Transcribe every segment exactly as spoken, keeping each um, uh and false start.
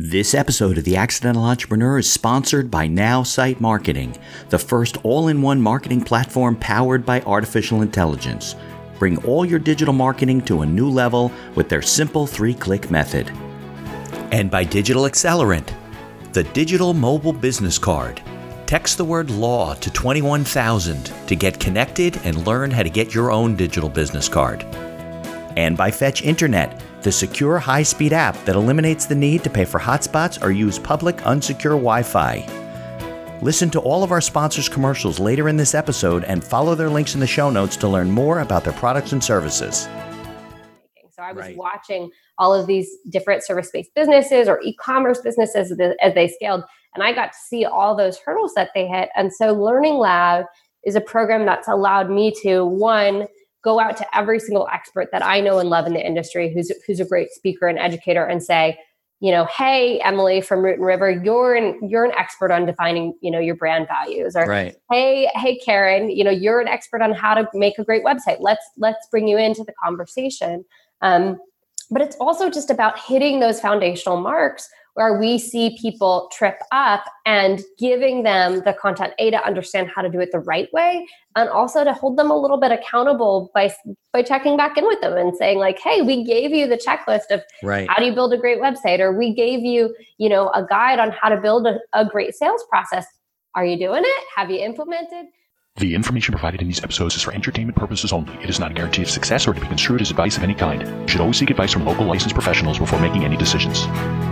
This episode of The Accidental Entrepreneur is sponsored by Now Site Marketing, the first all-in-one marketing platform powered by artificial intelligence. Bring all your digital marketing to a new level with their simple three-click method. And by Digital Accelerant, the digital mobile business card. Text the word law to twenty-one thousand to get connected and learn how to get your own digital business card. And by Fetch Internet, the secure high-speed app that eliminates the need to pay for hotspots or use public unsecure Wi-Fi. Listen to all of our sponsors' commercials later in this episode and follow their links in the show notes to learn more about their products and services. So I was Right. watching all of these different service-based businesses or e-commerce businesses as they scaled, and I got to see all those hurdles that they hit. And so Learning Lab is a program that's allowed me to, one, go out to every single expert that I know and love in the industry who's who's a great speaker and educator and say, you know, hey, Emily from Root and River, you're an you're an expert on defining, you know, your brand values. Or Right. hey, hey, Karen, you know, you're an expert on how to make a great website. Let's let's bring you into the conversation. Um, but it's also just about hitting those foundational marks where we see people trip up and giving them the content, A, to understand how to do it the right way, and also to hold them a little bit accountable by by checking back in with them and saying like, hey, we gave you the checklist of Right. how do you build a great website, or we gave you, you know, a guide on how to build a, a great sales process. Are you doing it? Have you implemented? The information provided in these episodes is for entertainment purposes only. It is not a guarantee of success or to be construed as advice of any kind. You should always seek advice from local licensed professionals before making any decisions.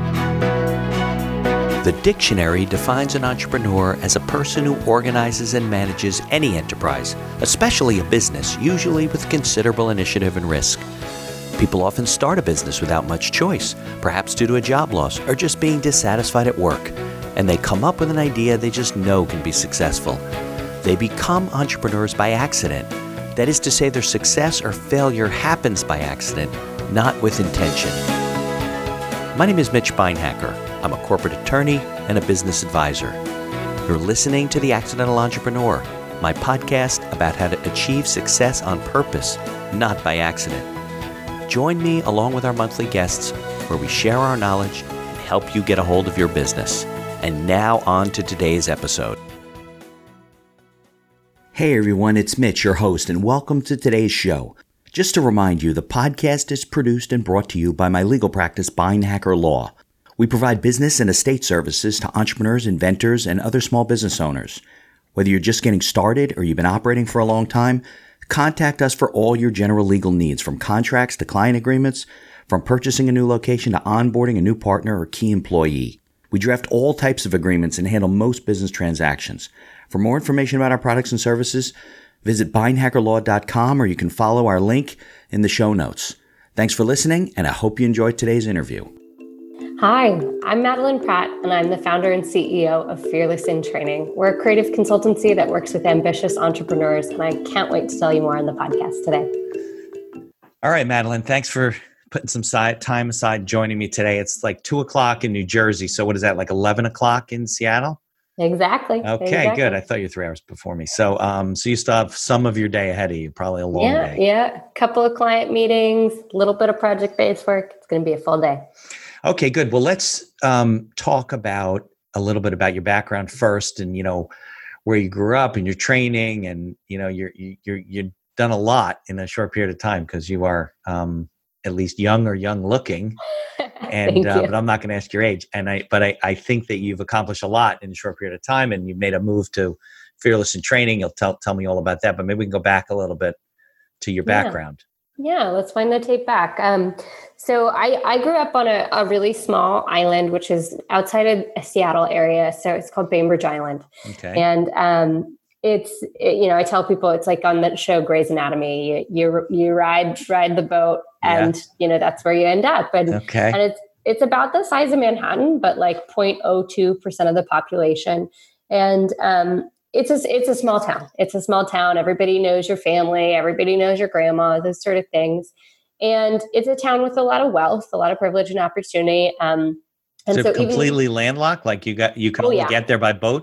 The dictionary defines an entrepreneur as a person who organizes and manages any enterprise, especially a business, usually with considerable initiative and risk. People often start a business without much choice, perhaps due to a job loss or just being dissatisfied at work, and they come up with an idea they just know can be successful. They become entrepreneurs by accident. That is to say, their success or failure happens by accident, not with intention. My name is Mitch Beinhacker. I'm a corporate attorney and a business advisor. You're listening to The Accidental Entrepreneur, my podcast about how to achieve success on purpose, not by accident. Join me along with our monthly guests where we share our knowledge and help you get a hold of your business. And now on to today's episode. Hey everyone, it's Mitch, your host, and welcome to today's show. Just to remind you, the podcast is produced and brought to you by my legal practice, Beinhacker Law. We provide business and estate services to entrepreneurs, inventors, and other small business owners. Whether you're just getting started or you've been operating for a long time, contact us for all your general legal needs, from contracts to client agreements, from purchasing a new location to onboarding a new partner or key employee. We draft all types of agreements and handle most business transactions. For more information about our products and services, visit beinhacker law dot com or you can follow our link in the show notes. Thanks for listening, and I hope you enjoyed today's interview. Hi, I'm Madeline Pratt, and I'm the founder and C E O of Fearless in Training. We're a creative consultancy that works with ambitious entrepreneurs, and I can't wait to tell you more on the podcast today. All right, Madeline, thanks for putting some side, time aside joining me today. It's like two o'clock in New Jersey. So what is that, like eleven o'clock in Seattle? Exactly. Okay, exactly. Good. I thought you were three hours before me. So um, so you still have some of your day ahead of you, probably a long yeah, day. Yeah, a couple of client meetings, a little bit of project-based work. It's going to be a full day. Okay, good. Well, let's um, talk about a little bit about your background first, and you know where you grew up and your training, and you know you're you're you've done a lot in a short period of time because you are um, at least young or young looking. And uh, but I'm not going to ask your age. And I but I, I think that you've accomplished a lot in a short period of time, and you've made a move to Fearless in Training. You'll tell tell me all about that, but maybe we can go back a little bit to your Yeah. background. Yeah, let's wind the tape back. Um, so I, I grew up on a, a really small island, which is outside of a Seattle area. So it's called Bainbridge Island. Okay. And um, it's, it, you know, I tell people it's like on the show Grey's Anatomy. You you, you ride ride the boat, and Yeah. you know that's where you end up. And Okay. and it's it's about the size of Manhattan, but like zero point zero two percent of the population. And um, It's a, it's a small town. It's a small town. Everybody knows your family. Everybody knows your grandma, those sort of things. And it's a town with a lot of wealth, a lot of privilege and opportunity. Um, and so, so completely even, landlocked, like you got, you can Oh, only yeah. get there by boat.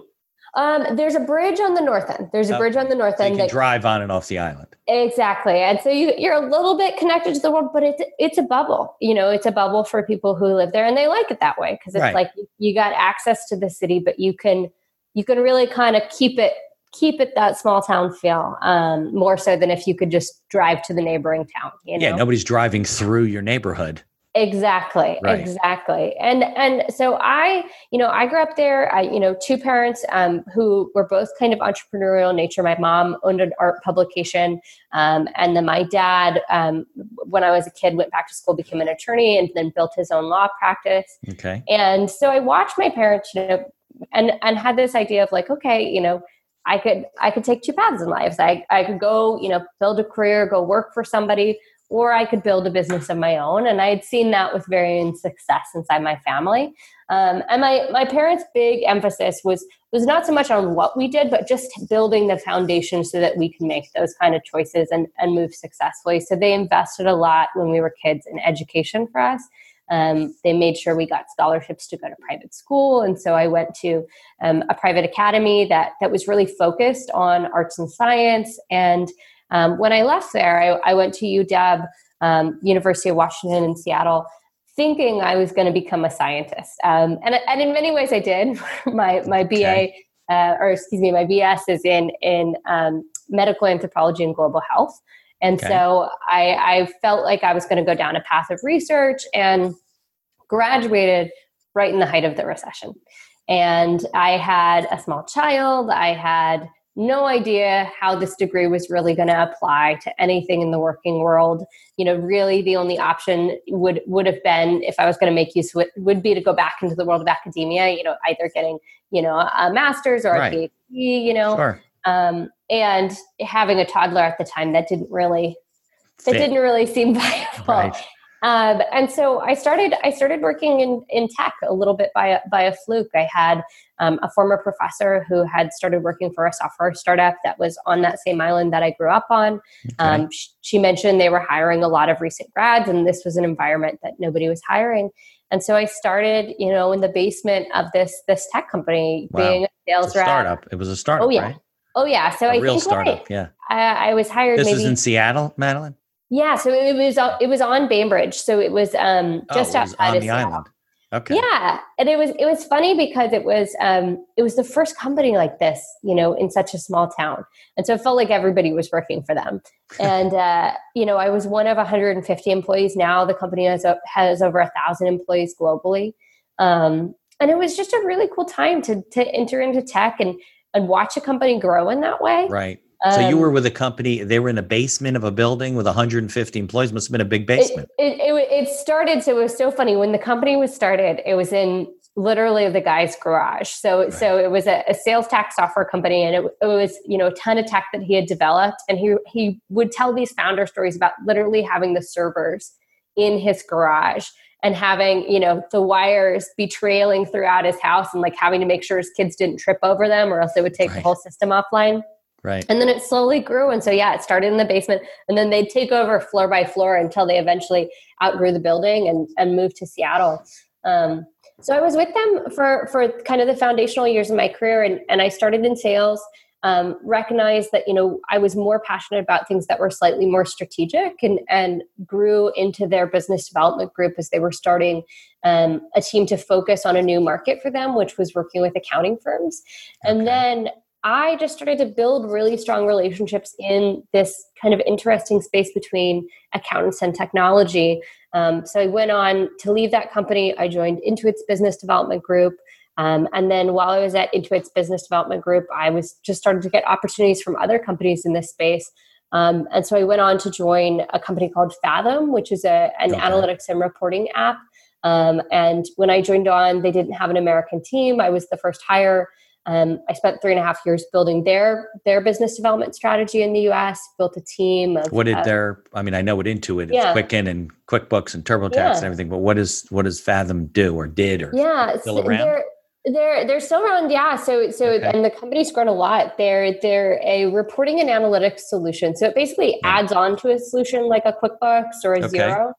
Um, there's a bridge on the north end. There's a Okay. bridge on the north So you end can that drive on and off the island. exactly. And so you, you're a little bit connected to the world, but it's, it's a bubble, you know, it's a bubble for people who live there and they like it that way. Cause it's Right. like you got access to the city, but you can, you can really kind of keep it, keep it that small town feel, um, more so than if you could just drive to the neighboring town. You know? Yeah. Nobody's driving through your neighborhood. Exactly. Right. Exactly. And, and so I, you know, I grew up there, I, you know, two parents, um, who were both kind of entrepreneurial in nature. My mom owned an art publication. Um, and then my dad, um, when I was a kid, went back to school, became an attorney and then built his own law practice. Okay. And so I watched my parents, you know, and, and had this idea of like, okay, you know, I could, I could take two paths in life. So I, I could go, you know, build a career, go work for somebody, or I could build a business of my own. And I had seen that with varying success inside my family. Um, and my, my parents' big emphasis was, was not so much on what we did, but just building the foundation so that we can make those kind of choices and, and move successfully. So they invested a lot when we were kids in education for us. Um, they made sure we got scholarships to go to private school. And so I went to um, a private academy that, that was really focused on arts and science. And Um, when I left there, I, I went to U W, um, University of Washington in Seattle, thinking I was going to become a scientist. Um, and, and in many ways I did. my my B A, Okay. uh, or excuse me, my B S is in, in um, medical anthropology and global health. And Okay. so I, I felt like I was going to go down a path of research and graduated right in the height of the recession. And I had a small child. I had no idea how this degree was really going to apply to anything in the working world. You know, really the only option would, would have been, if I was going to make use of it, would be to go back into the world of academia, you know, either getting, you know, a master's or Right. a PhD, you know, Sure. um, and having a toddler at the time that didn't really, that Fit. didn't really seem viable. Right. Um, and so I started, I started working in, in tech a little bit by a, by a fluke. I had um, a former professor who had started working for a software startup that was on that same island that I grew up on. Okay. Um, sh- she mentioned they were hiring a lot of recent grads, and this was an environment that nobody was hiring. And so I started, you know, in the basement of this, this tech company, Wow. being a sales It's a rep. startup. It was a startup, Oh yeah. right? Oh yeah. So A I real think startup. right, Yeah. I, I was hired This maybe. is in Seattle, Madeline? Yeah, so it was it was on Bainbridge, so it was um, just oh, it was outside on of the Seattle. island. Okay. Yeah, and it was it was funny because it was um, it was the first company like this, you know, in such a small town, and so it felt like everybody was working for them. And uh, you know, I was one of one hundred fifty employees. Now the company has has over a thousand employees globally, um, and it was just a really cool time to to enter into tech and and watch a company grow in that way. Right. So Um, you were with a company, they were in a basement of a building with one hundred fifty employees. Must have been a big It, basement. it, it, it started, so it was so funny. When the company was started, it was in literally the guy's garage. So, Right. so it was a, a sales tax software company, and it, it was, you know, a ton of tech that he had developed. And he, he would tell these founder stories about literally having the servers in his garage and having, you know, the wires be trailing throughout his house and like having to make sure his kids didn't trip over them or else they would take Right. the whole system offline. Right. And then it slowly grew. And so, yeah, it started in the basement, and then they'd take over floor by floor until they eventually outgrew the building and, and moved to Seattle. Um, so I was with them for, for kind of the foundational years of my career. And, and I started in sales, um, recognized that, you know, I was more passionate about things that were slightly more strategic, and, and grew into their business development group as they were starting um, a team to focus on a new market for them, which was working with accounting firms. And Okay. then I just started to build really strong relationships in this kind of interesting space between accountants and technology. Um, so I went on to leave that company. I joined Intuit's business development group. Um, and then while I was at Intuit's business development group, I was just starting to get opportunities from other companies in this space. Um, and so I went on to join a company called Fathom, which is a, an Okay. analytics and reporting app. Um, and when I joined on, they didn't have an American team. I was the first hire. Um, I spent three and a half years building their their business development strategy in the U S, built a team of... What did uh, their, I mean, I know what Intuit is, Yeah. Quicken and QuickBooks and TurboTax Yeah. and everything, but what is, what does Fathom do or did or Yeah, still so around? they're they're they're still around. Yeah, so so Okay. and the company's grown a lot. They're they're a reporting and analytics solution. So it basically Yeah. adds on to a solution like a QuickBooks or a Okay. Xero.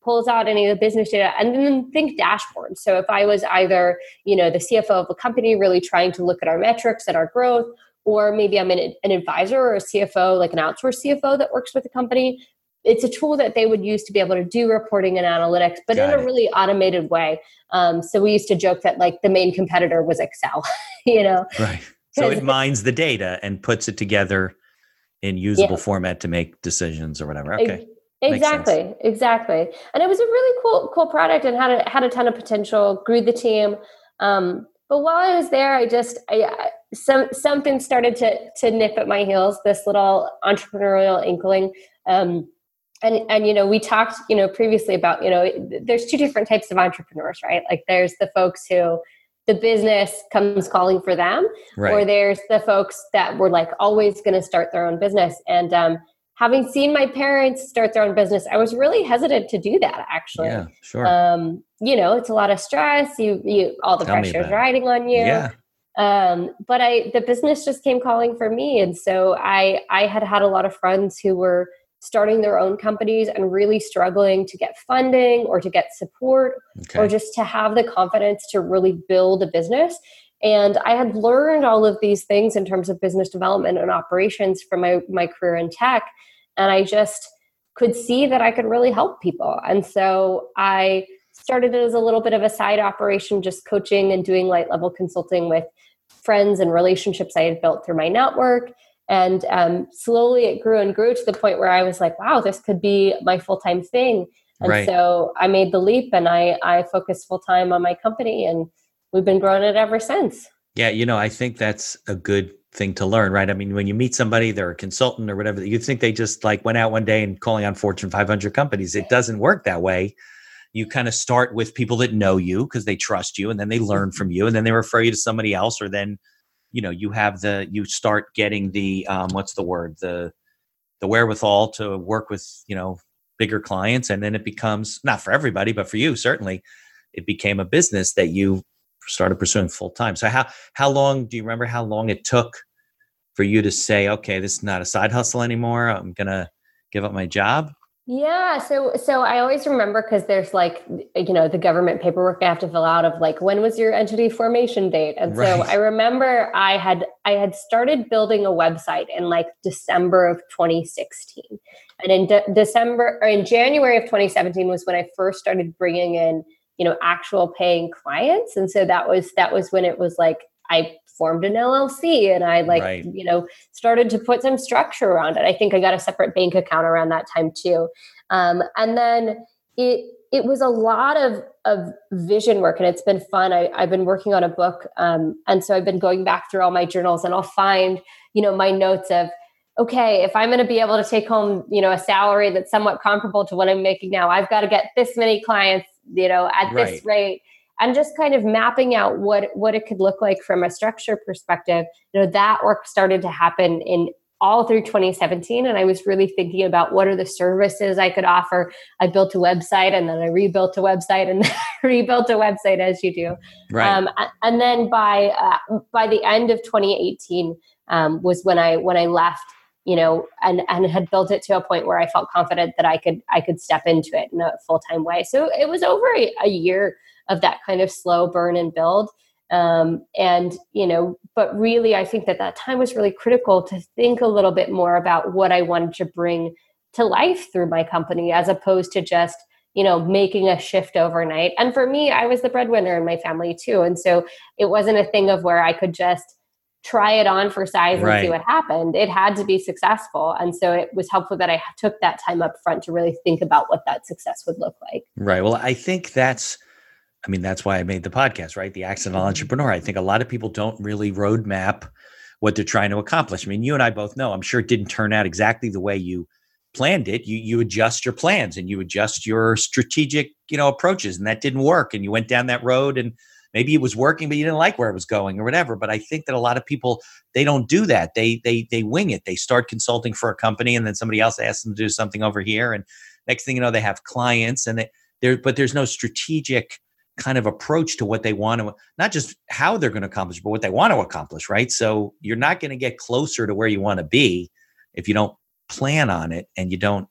pulls out any of the business data, and then think dashboards. So if I was either, you know, the C F O of a company really trying to look at our metrics and our growth, or maybe I'm an, an advisor or a C F O, like an outsourced C F O that works with a company, it's a tool that they would use to be able to do reporting and analytics, but Got in a it. really automated way. Um, so we used to joke that like the main competitor was Excel, you know? Right. So it mines the data and puts it together in usable yeah. format to make decisions or whatever. Okay. Exactly. Exactly. And it was a really cool, cool product and had a, had a ton of potential, grew the team. Um, but while I was there, I just, I, I, some, something started to, to nip at my heels, this little entrepreneurial inkling. Um, and, and, you know, we talked, you know, previously about, you know, there's two different types of entrepreneurs, right? Like there's the folks who the business comes calling for them, right. or there's the folks that were like always going to start their own business. And, um, having seen my parents start their own business, I was really hesitant to do that, actually. Yeah, sure. Um, you know, it's a lot of stress. You, you, all the Tell pressure's riding on you. Yeah. Um, but I, the business just came calling for me. And so I, I had had a lot of friends who were starting their own companies and really struggling to get funding or to get support okay. or just to have the confidence to really build a business. And I had learned all of these things in terms of business development and operations from my, my career in tech. And I just could see that I could really help people. And so I started it as a little bit of a side operation, just coaching and doing light level consulting with friends and relationships I had built through my network. And um, slowly it grew and grew to the point where I was like, wow, this could be my full-time thing. And right. so I made the leap and I, I focused full-time on my company, and we've been growing it ever since. Yeah. You know, I think that's a good thing to learn, right? I mean, when you meet somebody, they're a consultant or whatever, you think they just like went out one day and calling on Fortune five hundred companies. It doesn't work that way. You kind of start with people that know you because they trust you, and then they learn from you, and then they refer you to somebody else, or then, you know, you have the, you start getting the, um, what's the word? The, the wherewithal to work with, you know, bigger clients. And then it becomes, not for everybody, but for you, certainly it became a business that you started pursuing full time. So how, how long, do you remember how long it took for you to say, okay, this is not a side hustle anymore, I'm going to give up my job? Yeah. So, so I always remember, cause there's like, you know, the government paperwork I have to fill out of like, when was your entity formation date? And right. so I remember I had, I had started building a website in like December of twenty sixteen. And in De- December or in January of twenty seventeen was when I first started bringing in, you know, actual paying clients. And so that was, that was when it was like, I formed an L L C and I like, right. you know, started to put some structure around it. I think I got a separate bank account around that time too. Um, and then it, it was a lot of, of vision work, and it's been fun. I, I've been working on a book. Um, and so I've been going back through all my journals, and I'll find, you know, my notes of, okay, if I'm going to be able to take home, you know, a salary that's somewhat comparable to what I'm making now, I've got to get this many clients, you know, at right. this rate. And just kind of mapping out what, what it could look like from a structure perspective. You know, that work started to happen in all through twenty seventeen. And I was really thinking about what are the services I could offer. I built a website, and then I rebuilt a website, and then rebuilt a website, as you do. Right. Um, and then by uh, by the end of twenty eighteen um, was when I when I left, you know, and, and had built it to a point where I felt confident that I could I could step into it in a full-time way. So it was over a, a year of that kind of slow burn and build. Um, and, you know, but really, I think that that time was really critical to think a little bit more about what I wanted to bring to life through my company, as opposed to just, you know, making a shift overnight. And for me, I was the breadwinner in my family too. And so it wasn't a thing of where I could just try it on for size and right. see what happened. It had to be successful. And so it was helpful that I took that time up front to really think about what that success would look like. Right. Well, I think that's, I mean, that's why I made the podcast, right? The Accidental Entrepreneur. I think a lot of people don't really roadmap what they're trying to accomplish. I mean, you and I both know, I'm sure it didn't turn out exactly the way you planned it. You you adjust your plans and you adjust your strategic, you know, approaches, and that didn't work. And you went down that road, and maybe it was working, but you didn't like where it was going or whatever. But I think that a lot of people, they don't do that. They they they wing it. They start consulting for a company, and then somebody else asks them to do something over here, and next thing you know, they have clients, and they, there. But there's no strategic kind of approach to what they want to, not just how they're going to accomplish, but what they want to accomplish, right? So you're not going to get closer to where you want to be if you don't plan on it and you don't,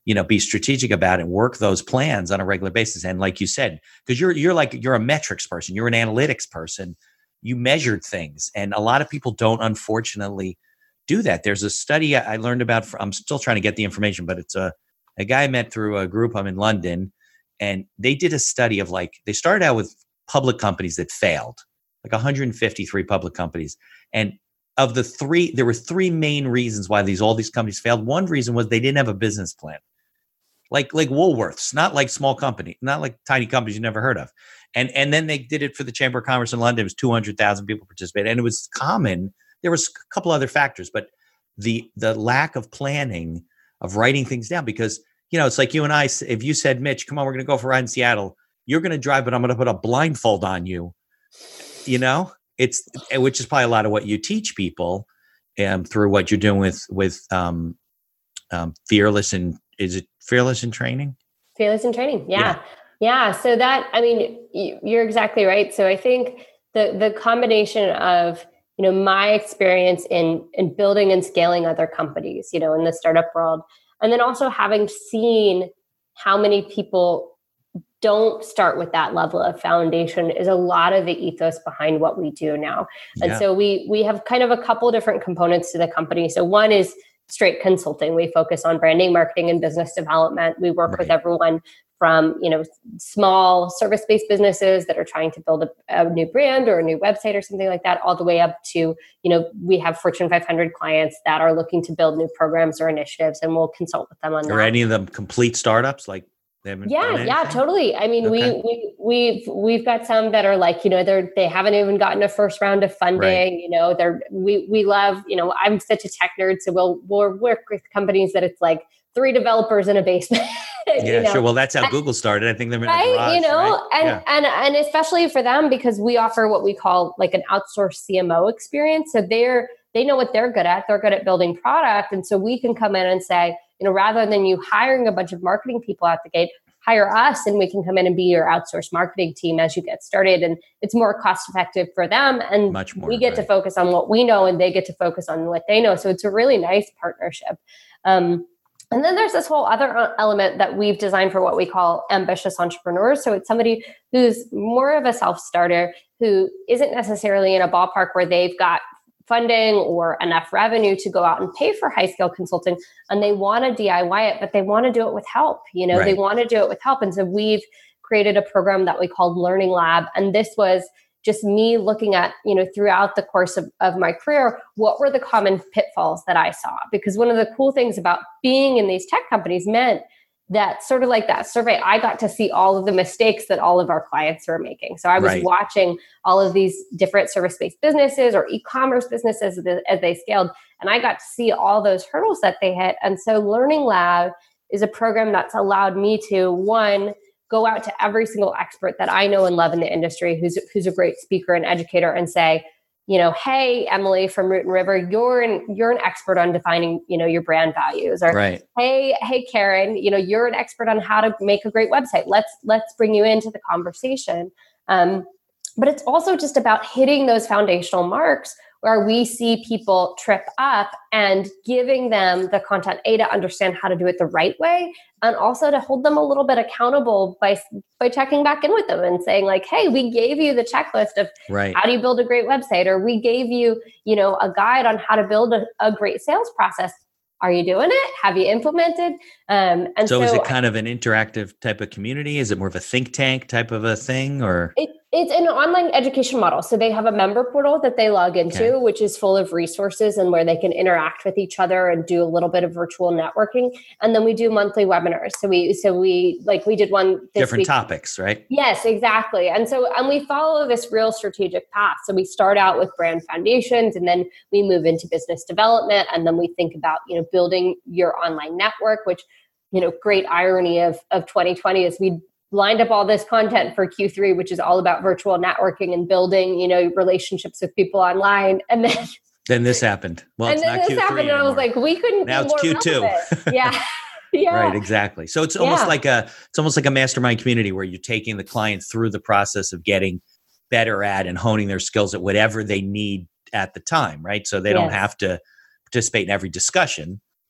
you know, be strategic about it and work those plans on a regular basis. And like you said, because you're you're like you're a metrics person, you're an analytics person, you measured things, and a lot of people don't, unfortunately, do that. There's a study I learned about. I'm still trying to get the information, but it's a a guy I met through a group. I'm in London, and they did a study of like they started out with public companies that failed, like one hundred fifty-three public companies, and of the three, there were three main reasons why these all these companies failed. One reason was they didn't have a business plan. Like like Woolworths, not like small company, not like tiny companies you never heard of. And and then they did it for the Chamber of Commerce in London. It was two hundred thousand people participated. And it was common. There was a couple other factors, but the the lack of planning, of writing things down, because, you know, it's like you and I, if you said, Mitch, come on, we're going to go for a ride in Seattle. You're going to drive, but I'm going to put a blindfold on you, you know, it's, which is probably a lot of what you teach people um, through what you're doing with, with um, um, Fearless and, is it Fearless in Training? Fearless in Training. Yeah. Yeah. Yeah. So that, I mean, you're exactly right. So I think the, the combination of, you know, my experience in, in building and scaling other companies, you know, in the startup world, and then also having seen how many people don't start with that level of foundation is a lot of the ethos behind what we do now. And Yeah. so we, we have kind of a couple different components to the company. So one is straight consulting. We focus on branding, marketing, and business development. We work Right. with everyone from, you know, small service-based businesses that are trying to build a, a new brand or a new website or something like that, all the way up to, you know, we have Fortune five hundred clients that are looking to build new programs or initiatives, and we'll consult with them on that. Are any of them complete startups? Like they haven't Yeah, done yeah, anything? totally. I mean, Okay. we we we've we've got some that are like, you know, they're they haven't even gotten a first round of funding. Right. You know, they're we we love, you know, I'm such a tech nerd, so we'll we'll work with companies that it's like three developers in a basement. Yeah, you know? sure. Well, that's how Google started. I think they're in a Right, garage, you know, right? and Yeah. and and especially for them, because we offer what we call like an outsourced C M O experience. So they're they know what they're good at. They're good at building product, and so we can come in and say, you know, rather than you hiring a bunch of marketing people out the gate, hire us, and we can come in and be your outsourced marketing team as you get started. And it's more cost effective for them, and Much more, we get to right. focus on what we know, and they get to focus on what they know. So it's a really nice partnership. Um, And then there's this whole other element that we've designed for what we call ambitious entrepreneurs. So it's somebody who's more of a self-starter, who isn't necessarily in a ballpark where they've got funding or enough revenue to go out and pay for high-scale consulting, and they want to D I Y it, but they want to do it with help. You know, they Right. want to do it with help. And so we've created a program that we called Learning Lab. And this was just me looking at, you know, throughout the course of, of my career, what were the common pitfalls that I saw? Because one of the cool things about being in these tech companies meant that, sort of like that survey, I got to see all of the mistakes that all of our clients were making. So I was Right. watching all of these different service-based businesses or e-commerce businesses as they scaled, and I got to see all those hurdles that they hit. And so Learning Lab is a program that's allowed me to, one, go out to every single expert that I know and love in the industry, who's who's a great speaker and educator, and say, you know, hey, Emily from Root and River, you're an you're an expert on defining, you know, your brand values. Or Right. hey, hey, Karen, you know, you're an expert on how to make a great website. Let's let's bring you into the conversation. Um, but it's also just about hitting those foundational marks where we see people trip up, and giving them the content, A, to understand how to do it the right way, and also to hold them a little bit accountable by by checking back in with them and saying like, hey, we gave you the checklist of Right. how do you build a great website, or we gave you, you know, a guide on how to build a, a great sales process. Are you doing it? Have you implemented? Um, and So, so, is it kind of an interactive type of community? Is it more of a think tank type of a thing, or? It, it's an online education model. So they have a member portal that they log into, Okay. which is full of resources and where they can interact with each other and do a little bit of virtual networking. And then we do monthly webinars. So we, so we, like we did one this Different week. topics, right? Yes, exactly. And so, and we follow this real strategic path. So we start out with brand foundations, and then we move into business development. And then we think about, you know, building your online network, which, you know, great irony of, of twenty twenty is we lined up all this content for Q three, which is all about virtual networking and building, you know, relationships with people online. And then, Then this happened. Well, and it's then not this Q three happened, and I was anymore. like, we couldn't Now be it's more Q two. relevant. Yeah. Yeah. Right, exactly. So it's almost Yeah. like a it's almost like a mastermind community where you're taking the client through the process of getting better at and honing their skills at whatever they need at the time, right? So they don't Yes. have to participate in every discussion.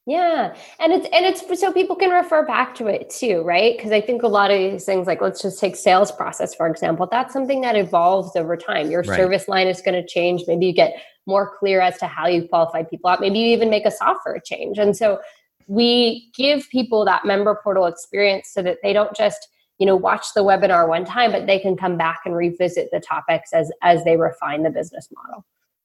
Yeah. And it's, and it's so people can refer back to it too, right? Because I think a lot of these things, like let's just take sales process, for example, that's something that evolves over time. Your Right. service line is going to change. Maybe you get more clear as to how you qualify people out. Maybe you even make a software change. And so we give people that member portal experience so that they don't just, you know, watch the webinar one time, but they can come back and revisit the topics as, as they refine the business model.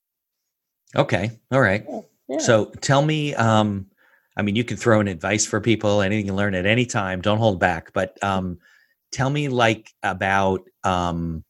Okay. All right. Yeah. Yeah. So tell me, um, I mean, you can throw in advice for people, anything you learn at any time, don't hold back, but, um, tell me like about, um,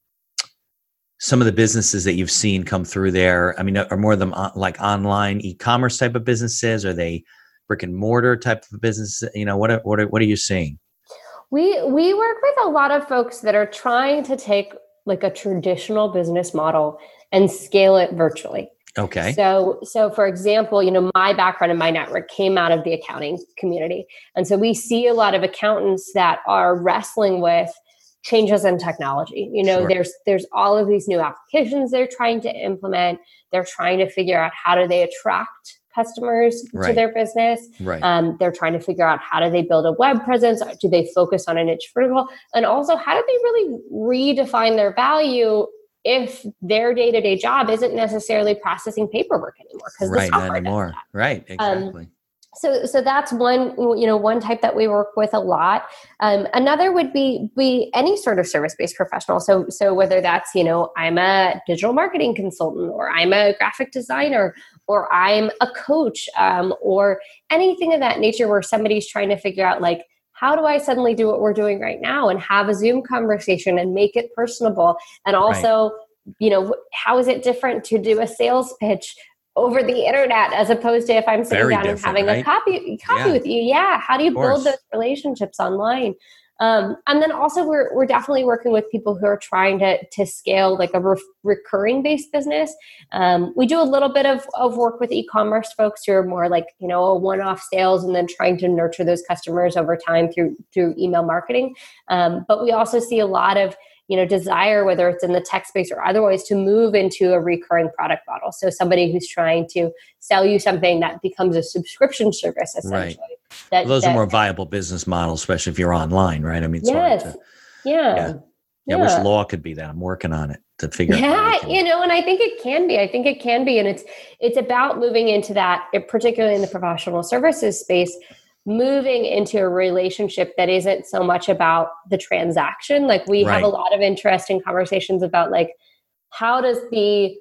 some of the businesses that you've seen come through there. I mean, are more of them on, like online e-commerce type of businesses? Are they brick and mortar type of business? You know, what, are, what, are, what are you seeing? We, we work with a lot of folks that are trying to take like a traditional business model and scale it virtually. Okay. So, so for example, you know, my background and my network came out of the accounting community. And so we see a lot of accountants that are wrestling with changes in technology. You know, Sure. there's, there's all of these new applications they're trying to implement. They're trying to figure out how do they attract customers Right. to their business. Right. Um, they're trying to figure out how do they build a web presence? Do they focus on a niche vertical? And also, how do they really redefine their value if their day-to-day job isn't necessarily processing paperwork anymore? Because Right. the Not software does anymore. that. Right. Exactly. Um, so, so that's one, you know, one type that we work with a lot. Um, another would be be any sort of service-based professional. So, so whether that's, you know, I'm a digital marketing consultant, or I'm a graphic designer, or I'm a coach, um, or anything of that nature, where somebody's trying to figure out, like, how do I suddenly do what we're doing right now and have a Zoom conversation and make it personable? And also, right. you know, how is it different to do a sales pitch over the internet as opposed to if I'm sitting Very down and having right? a copy copy Yeah. with you? Yeah. How do you build those relationships online? Um, and then also we're we're definitely working with people who are trying to to scale like a re- recurring based business. Um, we do a little bit of, of work with e-commerce folks who are more like, you know, a one-off sales and then trying to nurture those customers over time through through email marketing. Um, but we also see a lot of, you know, desire, whether it's in the tech space or otherwise, to move into a recurring product model. So somebody who's trying to sell you something that becomes a subscription service, essentially. Right. That, well, those that, are more viable business models, especially if you're online, right? I mean, it's yes. hard to, yeah. yeah. Yeah. I wish law could be that. I'm working on it to figure yeah, out. Yeah, you know, and I think it can be. I think it can be. And it's it's about moving into that, particularly in the professional services space, moving into a relationship that isn't so much about the transaction. Like we Right. have a lot of interesting conversations about, like, how does the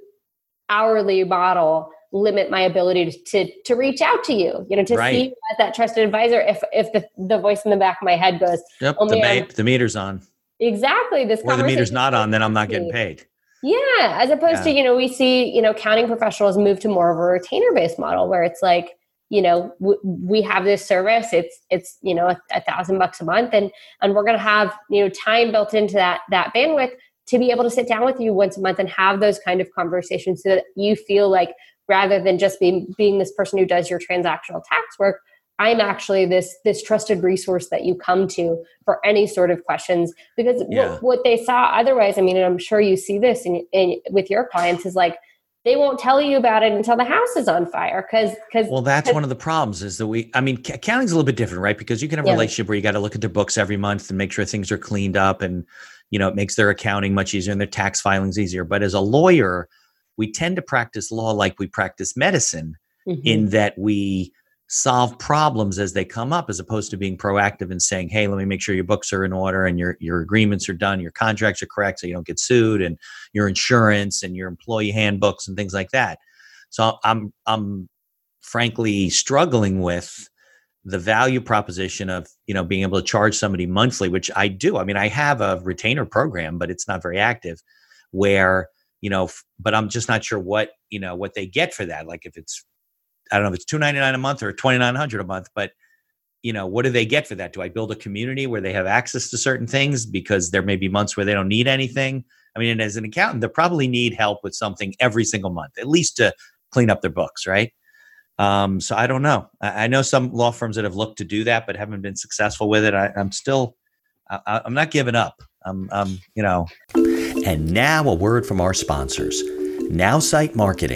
hourly model limit my ability to, to, to reach out to you, you know, to Right. see you as that trusted advisor. If, if the, the voice in the back of my head goes, Yep, oh the, man, ma- the meter's on. Exactly. This or the meter's conversation not on, then I'm not me. getting paid. Yeah. As opposed Yeah. to, you know, we see, you know, accounting professionals move to more of a retainer based model where it's like, you know, w- we have this service, it's, it's, you know, a, a thousand bucks a month, and, and we're going to have, you know, time built into that, that bandwidth to be able to sit down with you once a month and have those kind of conversations so that you feel like, rather than just being, being this person who does your transactional tax work, I'm actually this, this trusted resource that you come to for any sort of questions. Because Yeah. what, what they saw otherwise, I mean, and I'm sure you see this in, in with your clients, is like, they won't tell you about it until the house is on fire. Cause, cause Well, that's cause, one of the problems is that we, I mean, accounting's a little bit different, right? Because you can have a Yeah. relationship where you got to look at their books every month and make sure things are cleaned up, and, you know, it makes their accounting much easier and their tax filings easier. But as a lawyer, we tend to practice law like we practice medicine, Mhm. in that we solve problems as they come up, as opposed to being proactive and saying, hey, let me make sure your books are in order and your, your agreements are done, your contracts are correct so you don't get sued, and your insurance and your employee handbooks and things like that. So I'm, I'm frankly struggling with the value proposition of, you know, being able to charge somebody monthly, which I do. I mean, I have a retainer program, but it's not very active, where, you know, f- but I'm just not sure what, you know, what they get for that. Like if it's, I don't know if it's two ninety-nine a month or twenty-nine hundred a month, but, you know, what do they get for that? Do I build a community where they have access to certain things because there may be months where they don't need anything? I mean, and as an accountant, they probably need help with something every single month, at least to clean up their books, right? Um, so I don't know. I, I know some law firms that have looked to do that, but haven't been successful with it. I, I'm still, I, I'm not giving up. I'm, I'm, you know. And now a word from our sponsors. Now Site Marketing,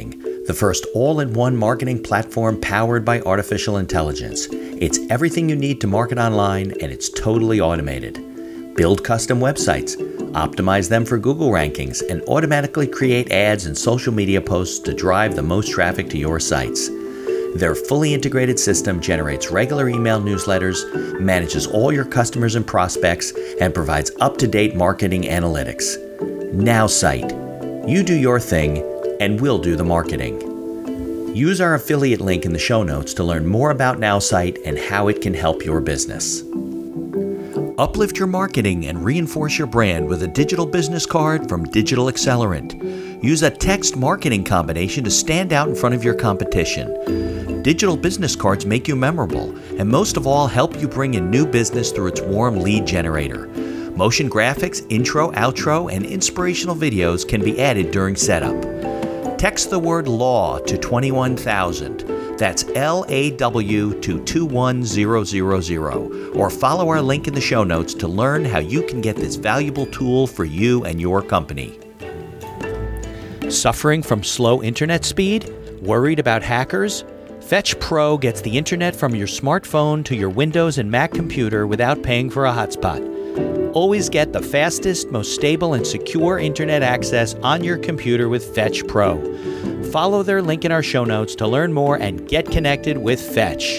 the first all-in-one marketing platform powered by artificial intelligence. It's everything you need to market online, and it's totally automated. Build custom websites, optimize them for Google rankings, and automatically create ads and social media posts to drive the most traffic to your sites. Their fully integrated system generates regular email newsletters, manages all your customers and prospects, and provides up-to-date marketing analytics. Nowsite. You do your thing, and we'll do the marketing. Use our affiliate link in the show notes to learn more about Nowsite and how it can help your business. Uplift your marketing and reinforce your brand with a digital business card from Digital Accelerant. Use a text marketing combination to stand out in front of your competition. Digital business cards make you memorable, and most of all, help you bring in new business through its warm lead generator. Motion graphics, intro, outro, and inspirational videos can be added during setup. Text the word LAW to twenty-one thousand. That's L A W to two one zero zero zero. Or follow our link in the show notes to learn how you can get this valuable tool for you and your company. Suffering from slow internet speed? Worried about hackers? Fetch Pro gets the internet from your smartphone to your Windows and Mac computer without paying for a hotspot. Always get the fastest, most stable, and secure internet access on your computer with Fetch Pro. Follow their link in our show notes to learn more and get connected with Fetch.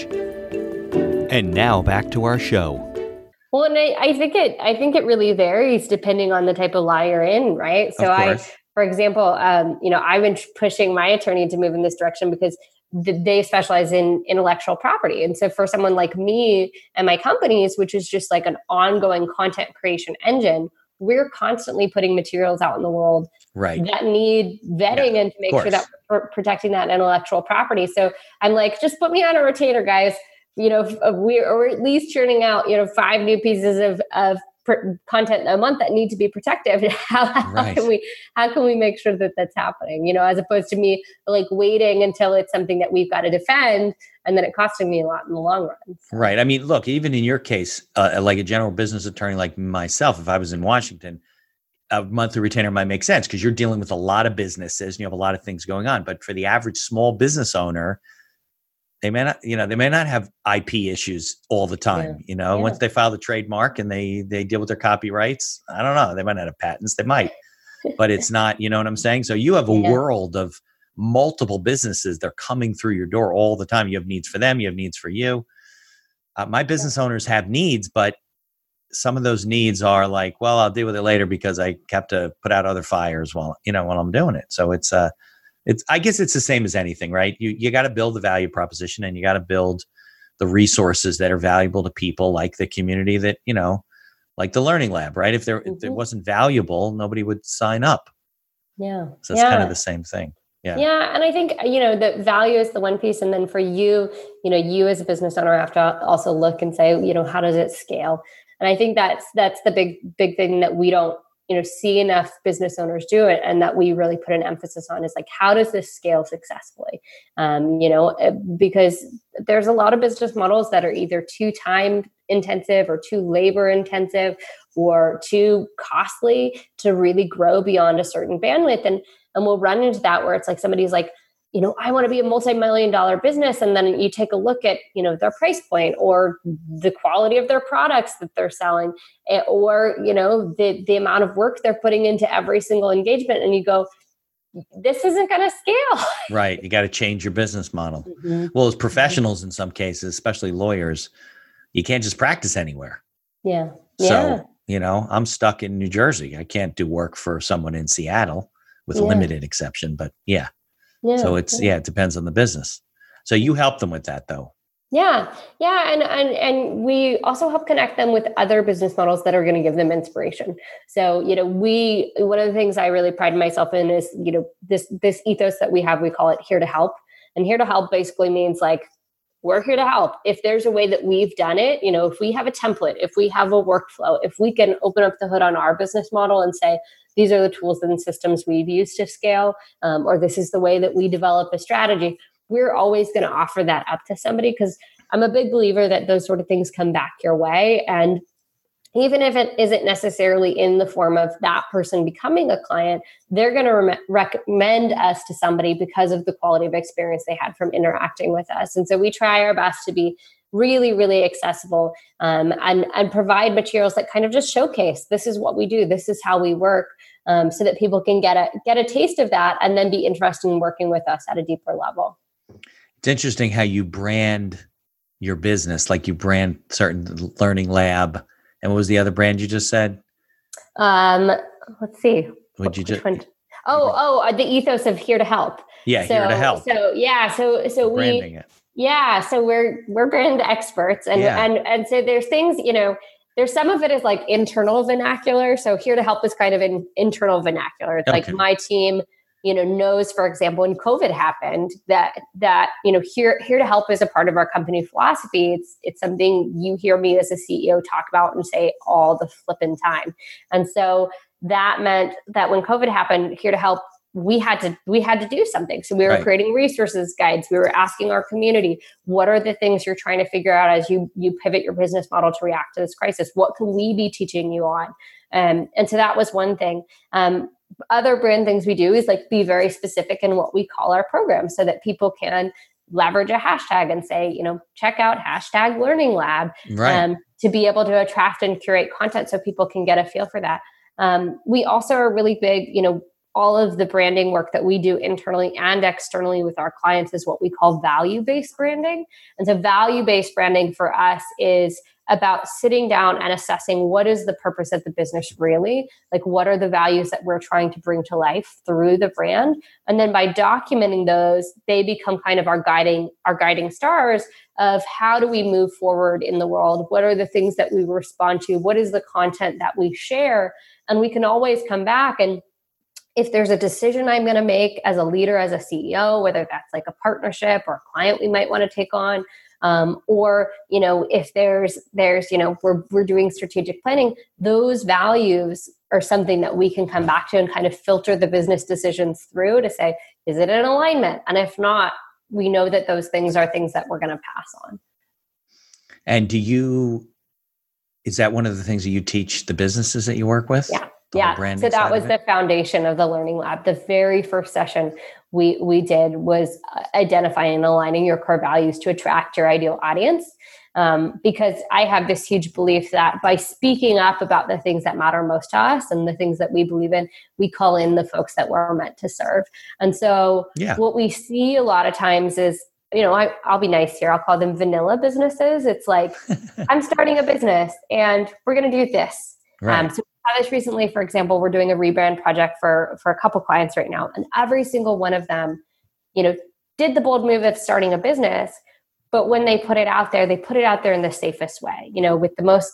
And now back to our show. Well, and I, I think it I think it really varies depending on the type of law you're in, right? So I, for example, um, you know, I've been pushing my attorney to move in this direction because they specialize in intellectual property. And so for someone like me and my companies, which is just like an ongoing content creation engine, we're constantly putting materials out in the world right. that need vetting yeah, and to make sure that we're protecting that intellectual property. So I'm like, just put me on a retainer, guys. You know, we or at least churning out, you know, five new pieces of, of content a month that need to be protected. How, how right. can we how can we make sure that that's happening? You know, as opposed to me like waiting until it's something that we've got to defend and then it costing me a lot in the long run. So. Right. I mean, look, even in your case, uh, like a general business attorney like myself, if I was in Washington, a monthly retainer might make sense because you're dealing with a lot of businesses and you have a lot of things going on. But for the average small business owner, they may not, you know, they may not have I P issues all the time. Yeah. You know, yeah. Once they file the trademark and they they deal with their copyrights, I don't know, they might not have patents, they might, but it's not, you know what I'm saying? So you have a yeah. world of multiple businesses. They're coming through your door all the time. You have needs for them. You have needs for you. Uh, my business yeah. owners have needs, but some of those needs are like, well, I'll deal with it later because I have to put out other fires while, you know, while I'm doing it. So it's, uh, It's, I guess it's the same as anything, right? You you got to build the value proposition and you got to build the resources that are valuable to people like the community that, you know, like the Learning Lab, right? If there, mm-hmm. if it wasn't valuable, nobody would sign up. Yeah. So it's yeah. kind of the same thing. Yeah. Yeah. And I think, you know, the value is the one piece. And then for you, you know, you as a business owner have to also look and say, you know, how does it scale? And I think that's, that's the big, big thing that we don't, you know, see enough business owners do it, and that we really put an emphasis on is like, how does this scale successfully? Um, you know, because there's a lot of business models that are either too time intensive or too labor intensive or too costly to really grow beyond a certain bandwidth. And, and we'll run into that where it's like, somebody's like, you know, I want to be a multi-million dollar business. And then you take a look at, you know, their price point or the quality of their products that they're selling, or, you know, the, the amount of work they're putting into every single engagement. And you go, this isn't going to scale. Right. You got to change your business model. Mm-hmm. Well, as professionals in some cases, especially lawyers, you can't just practice anywhere. Yeah. So, yeah. you know, I'm stuck in New Jersey. I can't do work for someone in Seattle with a yeah. limited exception, but yeah. Yeah, so it's, yeah. yeah, it depends on the business. So you help them with that though. Yeah. Yeah. And, and, and we also help connect them with other business models that are going to give them inspiration. So, you know, we, one of the things I really pride myself in is, you know, this, this ethos that we have, we call it here to help. And here to help basically means like, we're here to help. If there's a way that we've done it, you know, if we have a template, if we have a workflow, if we can open up the hood on our business model and say, these are the tools and systems we've used to scale, um, or this is the way that we develop a strategy, we're always going to offer that up to somebody, because I'm a big believer that those sort of things come back your way. And even if it isn't necessarily in the form of that person becoming a client, they're going to re- recommend us to somebody because of the quality of experience they had from interacting with us. And so we try our best to be really, really accessible um, and, and provide materials that kind of just showcase this is what we do, this is how we work, um, so that people can get a get a taste of that and then be interested in working with us at a deeper level. It's interesting how you brand your business, like you brand certain Learning Lab. And what was the other brand you just said? Um, let's see. Would you just? Oh, oh, the ethos of Here to Help. Yeah, so, Here to Help. So yeah, so so Branding we. It. Yeah, so we're we're brand experts, and yeah. and and so there's things, you know, there's some of it is like internal vernacular. So Here to Help is kind of an internal vernacular. It's okay. Like my team, you know, knows, for example, when COVID happened, that that you know, here here to help is a part of our company philosophy. It's it's something you hear me as a C E O talk about and say all the flipping time. And so that meant that when COVID happened, Here to Help, we had to we had to do something. So we were right. creating resources guides. We were asking our community, what are the things you're trying to figure out as you you pivot your business model to react to this crisis? What can we be teaching you on? Um, and so that was one thing. Um, other brand things we do is like be very specific in what we call our program so that people can leverage a hashtag and say, you know, check out hashtag Learning Lab right. um, to be able to attract and curate content so people can get a feel for that. Um, we also are really big, you know, all of the branding work that we do internally and externally with our clients is what we call value-based branding. And so value-based branding for us is about sitting down and assessing what is the purpose of the business really, like what are the values that we're trying to bring to life through the brand. And then by documenting those, they become kind of our guiding, our guiding stars of how do we move forward in the world? What are the things that we respond to? What is the content that we share? And we can always come back, and if there's a decision I'm going to make as a leader, as a C E O, whether that's like a partnership or a client we might want to take on, um, or, you know, if there's, there's, you know, we're, we're doing strategic planning, those values are something that we can come back to and kind of filter the business decisions through to say, is it in alignment? And if not, we know that those things are things that we're going to pass on. And do you, is that one of the things that you teach the businesses that you work with? Yeah. Yeah. So that was the foundation of the Learning Lab. The very first session we we did was identifying and aligning your core values to attract your ideal audience. Um, because I have this huge belief that by speaking up about the things that matter most to us and the things that we believe in, we call in the folks that we're meant to serve. And so yeah. what we see a lot of times is, you know, I, I'll be nice here. I'll call them vanilla businesses. It's like, I'm starting a business and we're going to do this. Right. Um, so this recently, for example, we're doing a rebrand project for, for a couple clients right now. And every single one of them, you know, did the bold move of starting a business. But when they put it out there, they put it out there in the safest way, you know, with the most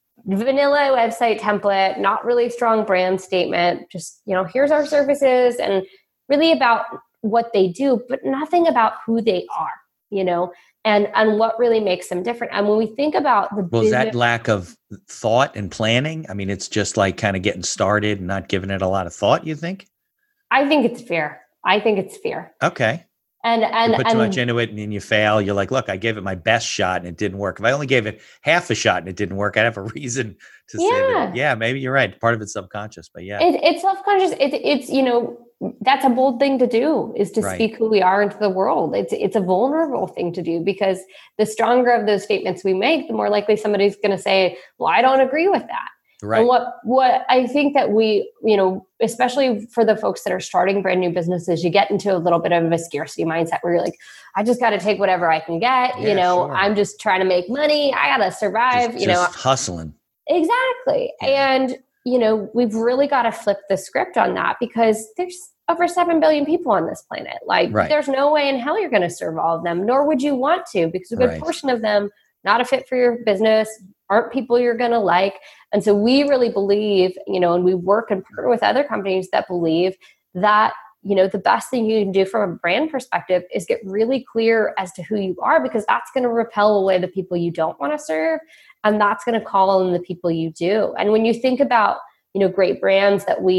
vanilla website template, not really strong brand statement, just, you know, here's our services and really about what they do, but nothing about who they are, you know, and, and what really makes them different. And when we think about the well, business, is that lack of thought and planning? I mean, it's just like kind of getting started and not giving it a lot of thought, you think? I think it's fear. I think it's fear. Okay. And, and, you put too and, much into it and then you fail. You're like, look, I gave it my best shot and it didn't work. If I only gave it half a shot and it didn't work, I'd have a reason to yeah. say that. Yeah, maybe you're right. Part of it's subconscious, but yeah. It, it's subconscious. It, it's, you know, that's a bold thing to do, is to right. speak who we are into the world. It's it's a vulnerable thing to do, because the stronger of those statements we make, the more likely somebody's going to say, well, I don't agree with that. Right. And what, what I think that we, you know, especially for the folks that are starting brand new businesses, you get into a little bit of a scarcity mindset where you're like, I just got to take whatever I can get. Yeah, you know, sure. I'm just trying to make money. I got to survive, just, you just know, hustling. Exactly. Yeah. And, you know, we've really got to flip the script on that, because there's over seven billion people on this planet. Like right. there's no way in hell you're going to serve all of them, nor would you want to, because a good right. portion of them, not a fit for your business, aren't people you're going to like. And so we really believe, you know, and we work and partner with other companies that believe that, you know, the best thing you can do from a brand perspective is get really clear as to who you are, because that's going to repel away the people you don't want to serve. And that's going to call in the people you do. And when you think about, you know, great brands that we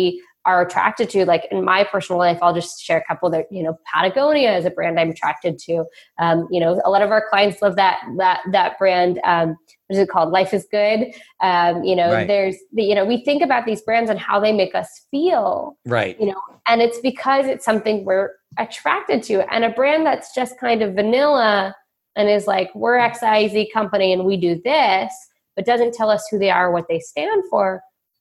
are attracted to. Like in my personal life, I'll just share a couple that, you know, Patagonia is a brand I'm attracted to. Um, you know, a lot of our clients love that, that, that brand. Um, what is it called? Life is Good. Um, you know, right. there's the, you know, we think about these brands and how they make us feel, right. you know, and it's because it's something we're attracted to. And a brand that's just kind of vanilla and is like, we're X I Z company and we do this, but doesn't tell us who they are, what they stand for,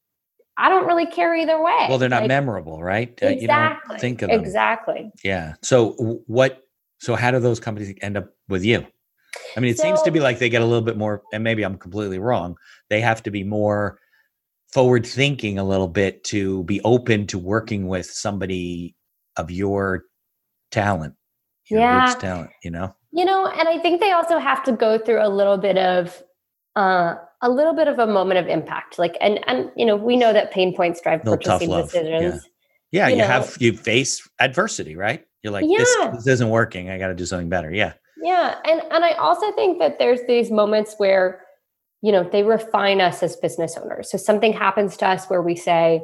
I don't really care either way. Well, they're not like, memorable, right? Exactly. Uh, you don't think of them. Exactly. Yeah. So what, so how do those companies end up with you? I mean, it so, seems to be like they get a little bit more, and maybe I'm completely wrong. They have to be more forward thinking a little bit to be open to working with somebody of your talent, your yeah. group's talent, you know? You know, and I think they also have to go through a little bit of, uh, a little bit of a moment of impact. Like, and, and, you know, we know that pain points drive No tough purchasing love. decisions. Yeah. Yeah. You You, know, have, you face adversity, right? You're like, yeah. this, this isn't working. I got to do something better. Yeah. Yeah. And, and I also think that there's these moments where, you know, they refine us as business owners. So something happens to us where we say,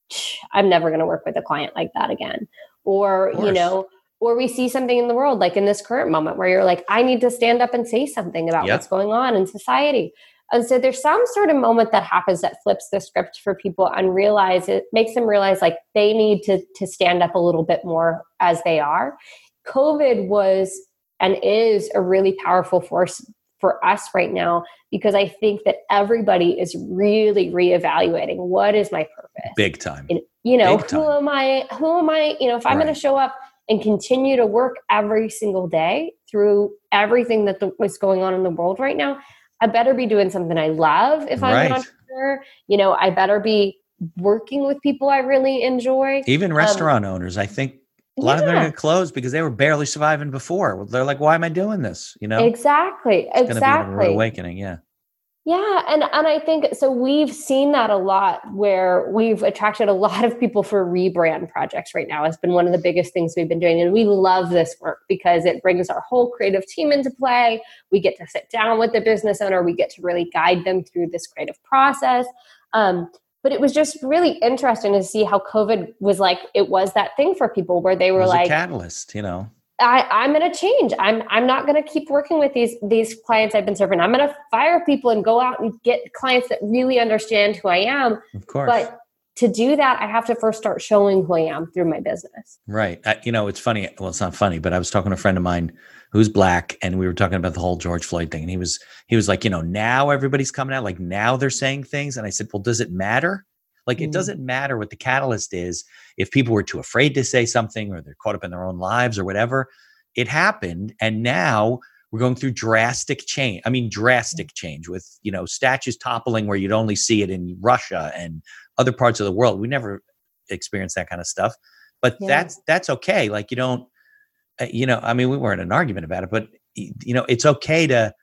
I'm never going to work with a client like that again. Or, you know, or we see something in the world, like in this current moment where you're like, I need to stand up and say something about yep. what's going on in society. And so there's some sort of moment that happens that flips the script for people and realize it makes them realize like they need to, to stand up a little bit more as they are. COVID was and is a really powerful force for us right now, because I think that everybody is really reevaluating what is my purpose. Big time. You know, you know Big who time. am I? Who am I? You know, if I'm Right. going to show up and continue to work every single day through everything that the, what's going on in the world right now, I better be doing something I love. If I'm Right. an entrepreneur, you know, I better be working with people I really enjoy. Even restaurant um, owners, I think a lot yeah. of them are going to close because they were barely surviving before. They're like, why am I doing this? You know, exactly. It's exactly. going to be a rude awakening. Yeah. Yeah. And, and I think, so we've seen that a lot where we've attracted a lot of people for rebrand projects right now. It's been one of the biggest things we've been doing. And we love this work because it brings our whole creative team into play. We get to sit down with the business owner. We get to really guide them through this creative process. Um, but it was just really interesting to see how COVID was like, it was that thing for people where they were it was like, a catalyst, you know. I, I'm going to change. I'm I'm not going to keep working with these these clients I've been serving. I'm going to fire people and go out and get clients that really understand who I am. Of course. But to do that, I have to first start showing who I am through my business. Right. I, you know, it's funny. Well, it's not funny, but I was talking to a friend of mine who's Black, and we were talking about the whole George Floyd thing. And he was he was like, you know, now everybody's coming out, like now they're saying things. And I said, well, does it matter? Like, mm. it doesn't matter what the catalyst is. If people were too afraid to say something, or they're caught up in their own lives or whatever, it happened. And now we're going through drastic change. I mean, drastic change with, you know, statues toppling where you'd only see it in Russia and other parts of the world. We never experienced that kind of stuff, but yeah. that's, that's okay. Like, you don't, uh, you know, I mean, we weren't in an argument about it, but you know, it's okay to,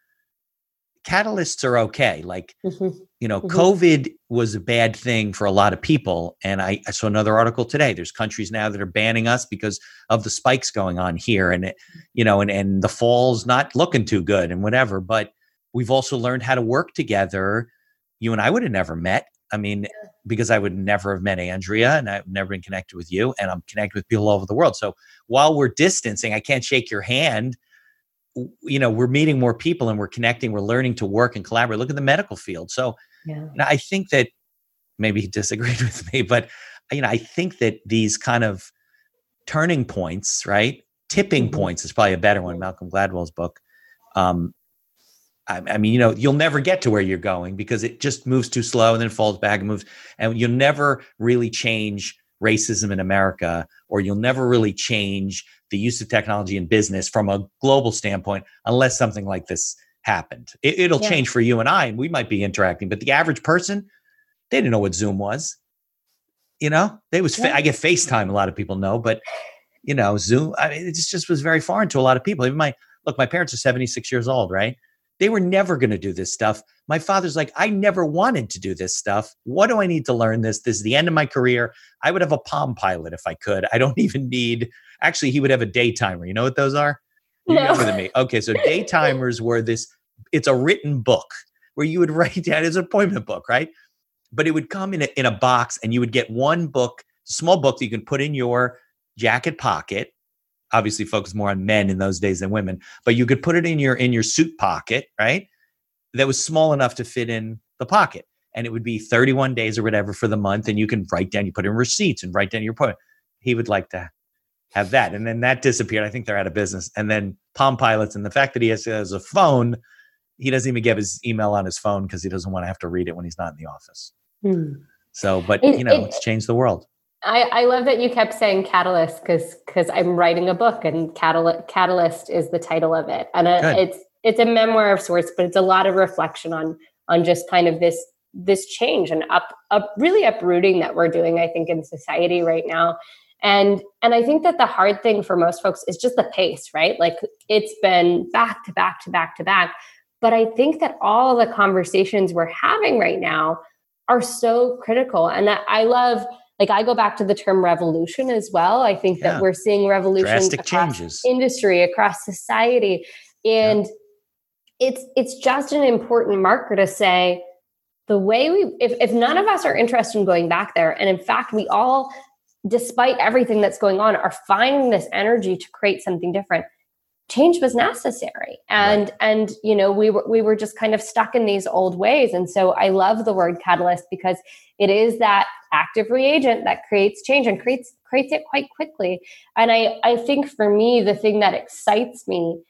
catalysts are okay. Like, mm-hmm. you know, mm-hmm. COVID was a bad thing for a lot of people. And I, I saw another article today. There's countries now that are banning us because of the spikes going on here. And, it, you know, and, and the fall's not looking too good and whatever, but we've also learned how to work together. You and I would have never met. I mean, yeah. because I would never have met Andrea, and I've never been connected with you, and I'm connected with people all over the world. So while we're distancing, I can't shake your hand. You know, we're meeting more people and we're connecting, we're learning to work and collaborate. Look at the medical field. So yeah. you know, I think that maybe he disagreed with me, but you know, I think that these kind of turning points, right? Tipping mm-hmm. points is probably a better one. Malcolm Gladwell's book. Um, I, I mean, you know, you'll never get to where you're going because it just moves too slow and then falls back and moves. And you'll never really change racism in America, or you'll never really change the use of technology in business from a global standpoint, unless something like this happened. It, it'll yeah. change for you and I, and we might be interacting, but the average person, they didn't know what Zoom was. You know, they was, yeah. I get FaceTime, a lot of people know, but you know, Zoom, I mean, it just, just was very foreign to a lot of people. Even my, look, my parents are seventy-six years old, right? They were never going to do this stuff. My father's like, I never wanted to do this stuff. What do I need to learn this? This is the end of my career. I would have a Palm Pilot if I could. I don't even need, actually, he would have a day timer. You know what those are? You're no. younger than me. Okay, so day timers were this, it's a written book where you would write down, it's an appointment book, right? But it would come in a, in a box, and you would get one book It's a small book that you can put in your jacket pocket. Obviously focus more on men in those days than women, but you could put it in your in your suit pocket, right? That was small enough to fit in the pocket. And it would be thirty-one days or whatever for the month. And you can write down, you put in receipts and write down your point. He would like to have that. And then that disappeared. I think they're out of business. And then Palm Pilots, and the fact that he has, has a phone, he doesn't even give his email on his phone because he doesn't want to have to read it when he's not in the office. Hmm. So, but it, you know, it, it's changed the world. I, I love that you kept saying Catalyst because because I'm writing a book and Catalyst, Catalyst is the title of it. And a, it's it's a memoir of sorts, but it's a lot of reflection on on just kind of this this change and up up really uprooting that we're doing, I think, in society right now. And and I think that the hard thing for most folks is just the pace, right? Like it's been back to back to back to back. But I think that all the conversations we're having right now are so critical. And I, I love, like I go back to the term revolution as well. I think yeah. that we're seeing revolutions Drastic across changes. industry, across society. And yeah. it's it's just an important marker to say the way we, if, if none of us are interested in going back there, and in fact, we all, despite everything that's going on, are finding this energy to create something different, change was necessary. And, right. and, you know, we were, we were just kind of stuck in these old ways. And so I love the word catalyst because it is that active reagent that creates change and creates, creates it quite quickly. And I, I think for me, the thing that excites me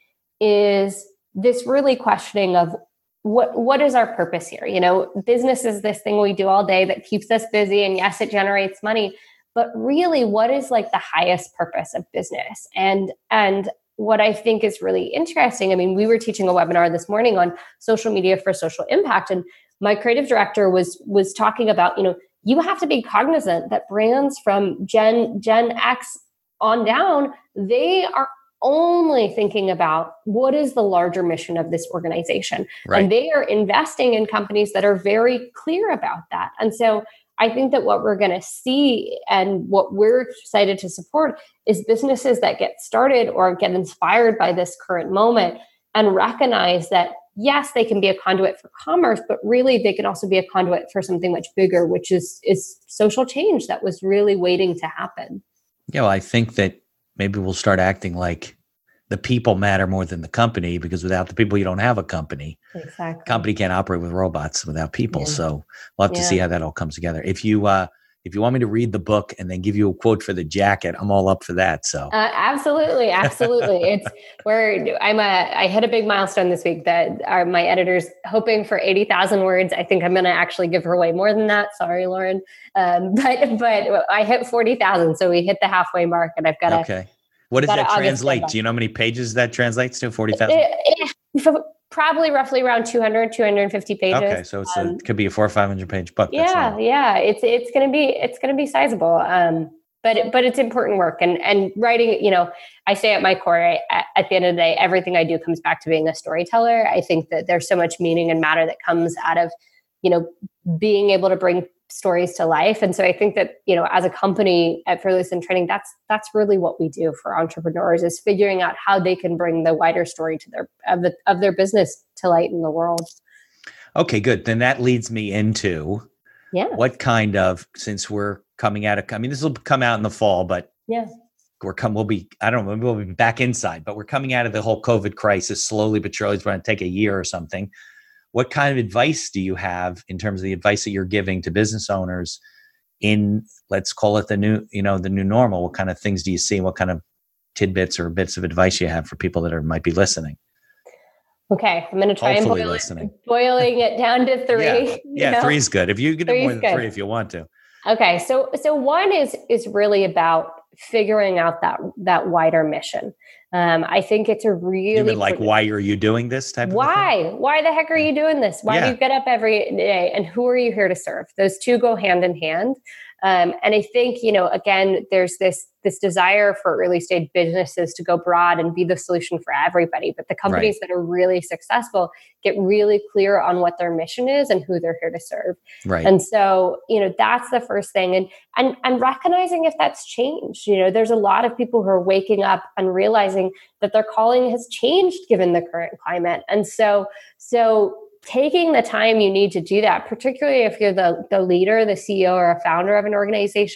is this really questioning of what, what is our purpose here? You know, business is this thing we do all day that keeps us busy. And yes, it generates money, but really what is like the highest purpose of business? And, and, what I think is really interesting, I mean, we were teaching a webinar this morning on social media for social impact. And my creative director was was talking about, you know, you have to be cognizant that brands from Gen, Gen X on down, they are only thinking about what is the larger mission of this organization. Right. And they are investing in companies that are very clear about that. And so I think that what we're going to see and what we're excited to support is businesses that get started or get inspired by this current moment and recognize that, yes, they can be a conduit for commerce, but really they can also be a conduit for something much bigger, which is, is social change that was really waiting to happen. Yeah, well, I think that maybe we'll start acting like the people matter more than the company, because without the people, you don't have a company. Exactly. Company can't operate with robots without people. Yeah. So we'll have to yeah. see how that all comes together. If you, uh, if you want me to read the book and then give you a quote for the jacket, I'm all up for that. So uh, absolutely. Absolutely. It's where I'm a, I hit a big milestone this week that are my editors hoping for eighty thousand words. I think I'm going to actually give her away more than that. Sorry, Lauren. Um, but, but I hit forty thousand. So we hit the halfway mark and I've got to, okay. What does that translate? Do you know how many pages that translates to? forty thousand? Probably roughly around two hundred, two hundred fifty pages. Okay. So it's a, um, it could be a four or five hundred page book. Yeah. Yeah. It's, it's going to be, it's going to be sizable. Um, but, it, but it's important work and, and writing, you know, I say at my core, I, at the end of the day, everything I do comes back to being a storyteller. I think that there's so much meaning and matter that comes out of, you know, being able to bring stories to life. And so I think that, you know, as a company at Fearless in Training, that's that's really what we do for entrepreneurs, is figuring out how they can bring the wider story to their of, the, of their business to light in the world. Okay, good. Then that leads me into yeah. what kind of, since we're coming out of, I mean, this will come out in the fall, but yeah, we're come, we'll be, I don't know, maybe we'll be back inside, but we're coming out of the whole COVID crisis slowly but surely. It's going to take a year or something. What kind of advice do you have in terms of the advice that you're giving to business owners in, let's call it the new, you know, the new normal? What kind of things do you see? What kind of tidbits or bits of advice you have for people that are might be listening? Okay, I'm going to try Hopefully and boil listening. it, boiling it down to three. Yeah, yeah know? three's good. If you can do more than good. three, if you want to. Okay, so so one is is really about figuring out that that wider mission. Um, I think it's a really you mean like pretty, why are you doing this type why? of thing? Why the heck are you doing this? Why yeah. do you get up every day? And who are you here to serve? Those two go hand in hand. Um, and I think, you know, again, there's this this desire for early stage businesses to go broad and be the solution for everybody. But the companies right. that are really successful get really clear on what their mission is and who they're here to serve. Right. And so, you know, that's the first thing. And and and recognizing if that's changed. You know, there's a lot of people who are waking up and realizing that their calling has changed given the current climate. And so, so taking the time you need to do that, particularly if you're the, the leader, the C E O or a founder of an organization,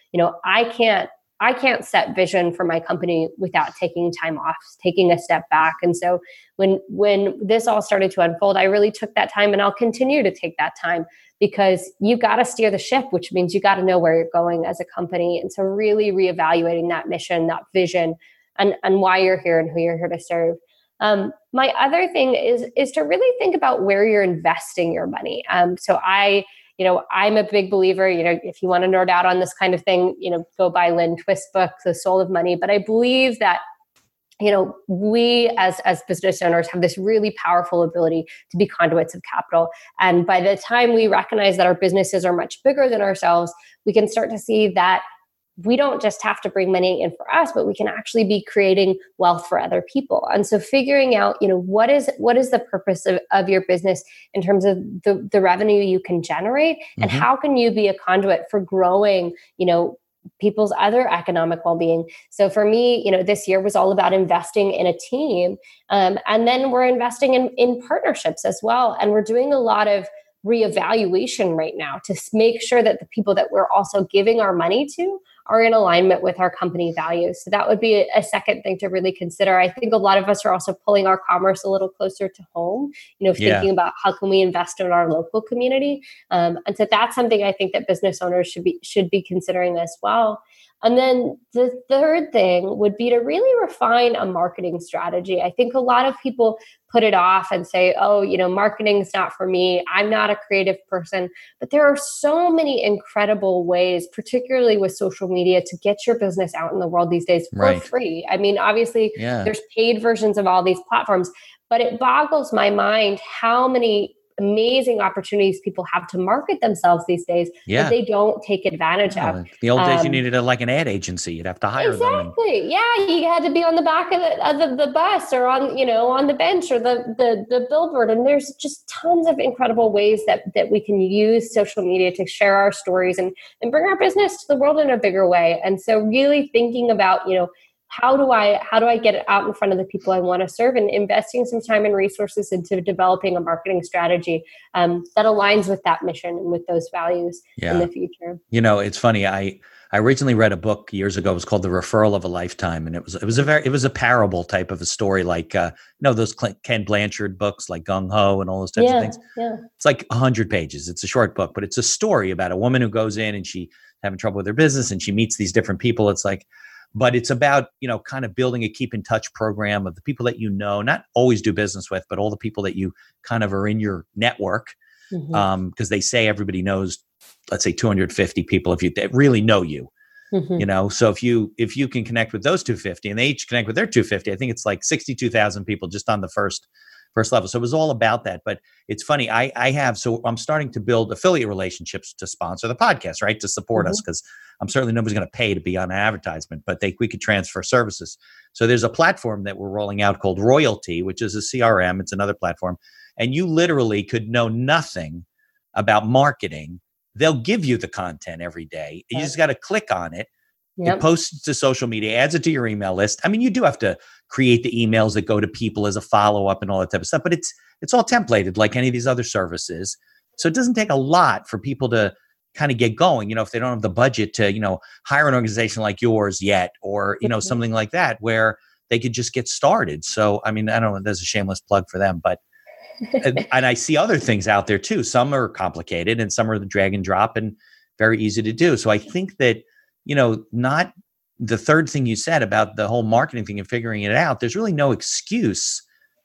you know, I can't I can't set vision for my company without taking time off, taking a step back. And so when when this all started to unfold, I really took that time, and I'll continue to take that time, because you got to steer the ship, which means you got to know where you're going as a company. And so really reevaluating that mission, that vision, and, and why you're here and who you're here to serve. Um, my other thing is, is to really think about where you're investing your money. Um, so I, you know, I'm a big believer, you know, if you want to nerd out on this kind of thing, you know, go buy Lynn Twist's book, The Soul of Money. But I believe that, you know, we as, as business owners have this really powerful ability to be conduits of capital. And by the time we recognize that our businesses are much bigger than ourselves, we can start to see that we don't just have to bring money in for us, but we can actually be creating wealth for other people. And so figuring out, you know, what is what is the purpose of, of your business in terms of the, the revenue you can generate, mm-hmm. and how can you be a conduit for growing, you know, people's other economic well-being. So for me, you know, this year was all about investing in a team. Um, and then we're investing in, in partnerships as well. And we're doing a lot of reevaluation right now to make sure that the people that we're also giving our money to are in alignment with our company values. So that would be a, a second thing to really consider. I think a lot of us are also pulling our commerce a little closer to home, you know, thinking yeah. about how can we invest in our local community. Um, and so that's something I think that business owners should be should be considering as well. And then the third thing would be to really refine a marketing strategy. I think a lot of people put it off and say, oh, you know, marketing is not for me. I'm not a creative person. But there are so many incredible ways, particularly with social media, to get your business out in the world these days for right. free. I mean, obviously, yeah. there's paid versions of all these platforms, but it boggles my mind how many amazing opportunities people have to market themselves these days yeah. that they don't take advantage no, of. The old days, um, you needed a, like an ad agency. You'd have to hire exactly. them. Exactly. Yeah, you had to be on the back of, the, of the, the bus or on, you know, on the bench or the, the the billboard. And there's just tons of incredible ways that that we can use social media to share our stories and and bring our business to the world in a bigger way. And so, really thinking about, you know, How do I how do I get it out in front of the people I want to serve, and investing some time and resources into developing a marketing strategy um, that aligns with that mission and with those values yeah. in the future. You know, it's funny. I I originally read a book years ago. It was called The Referral of a Lifetime, and it was it was a very it was a parable type of a story, like uh, you know those Ken Blanchard books, like Gung Ho and all those types yeah, of things. Yeah, it's like a hundred pages. It's a short book, but it's a story about a woman who goes in and she having trouble with her business, and she meets these different people. It's like. But it's about, you know, kind of building a keep in touch program of the people that you know, not always do business with, but all the people that you kind of are in your network. Mm-hmm. Um, because they say everybody knows, let's say two hundred fifty people if you that really know you, mm-hmm. you know. So if you if you can connect with those two hundred fifty and they each connect with their two hundred fifty, I think it's like sixty-two thousand people just on the first first level. So it was all about that. But it's funny, I I have so I'm starting to build affiliate relationships to sponsor the podcast, right? To support mm-hmm. us, because I'm certainly nobody's going to pay to be on an advertisement, but they we could transfer services. So there's a platform that we're rolling out called Royalty, which is a C R M. It's another platform. And you literally could know nothing about marketing. They'll give you the content every day. You just got to click on it. Yep. It posts to social media, adds it to your email list. I mean, you do have to create the emails that go to people as a follow-up and all that type of stuff, but it's it's all templated like any of these other services. So it doesn't take a lot for people to kind of get going, you know, if they don't have the budget to, you know, hire an organization like yours yet, or, you know, mm-hmm. something like that, where they could just get started. So, I mean, I don't know, there's a shameless plug for them, but, and, and I see other things out there too. Some are complicated and some are the drag and drop and very easy to do. So I think that, you know, not the third thing you said about the whole marketing thing and figuring it out, there's really no excuse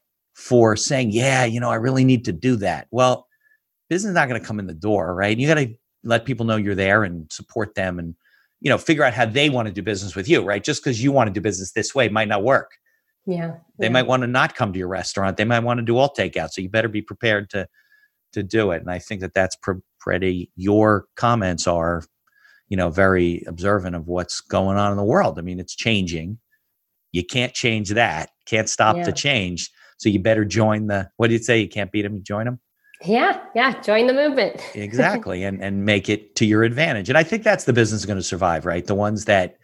for saying, yeah, you know, I really need to do that. Well, business is not going to come in the door, right? You got to let people know you're there and support them and, you know, figure out how they want to do business with you, right? Just because you want to do business this way might not work. Yeah. They yeah. might want to not come to your restaurant. They might want to do all takeout. So you better be prepared to, to do it. And I think that that's pr- pretty, your comments are, you know, very observant of what's going on in the world. I mean, it's changing. You can't change that. Can't stop yeah. the change. So you better join the, what do you say? You can't beat them, you join them? Yeah, yeah. Join the movement. Exactly. And and make it to your advantage. And I think that's the business going to survive, right? The ones that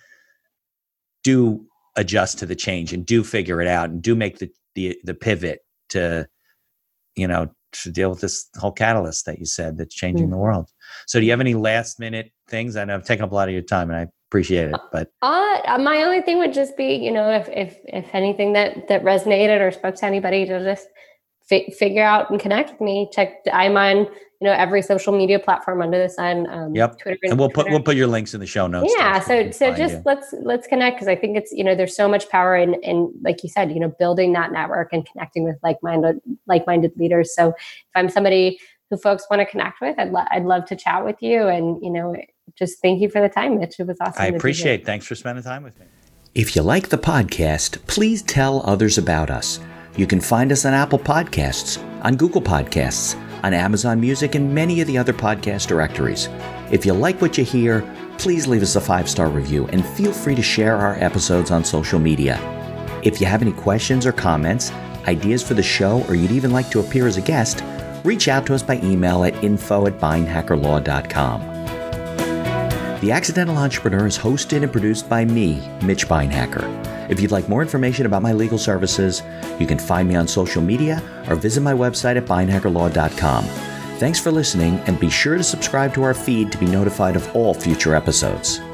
do adjust to the change and do figure it out and do make the the, the pivot to, you know, to deal with this whole catalyst that you said that's changing Mm-hmm. the world. So do you have any last minute things? I know I've taken up a lot of your time and I appreciate it, but uh, my only thing would just be, you know, if, if, if anything that, that resonated or spoke to anybody, to just fi- figure out and connect with me. Check, I'm on, you know, every social media platform under the sun. Um, yep. Twitter and we'll put, Twitter. we'll put your links in the show notes. Yeah. too, So, so just you. let's, let's connect. Cause I think it's, you know, there's so much power in, in, like you said, you know, building that network and connecting with like-minded, like-minded leaders. So if I'm somebody who folks want to connect with, I'd, lo- I'd love to chat with you. And, you know, just thank you for the time, Mitch. It was awesome. I appreciate it. Thanks for spending time with me. If you like the podcast, please tell others about us. You can find us on Apple Podcasts, on Google Podcasts, on Amazon Music, and many of the other podcast directories. If you like what you hear, please leave us a five-star review and feel free to share our episodes on social media. If you have any questions or comments, ideas for the show, or you'd even like to appear as a guest, reach out to us by email at info at beinhacker law dot com. The Accidental Entrepreneur is hosted and produced by me, Mitch Beinhacker. If you'd like more information about my legal services, you can find me on social media or visit my website at beinhacker law dot com. Thanks for listening, and be sure to subscribe to our feed to be notified of all future episodes.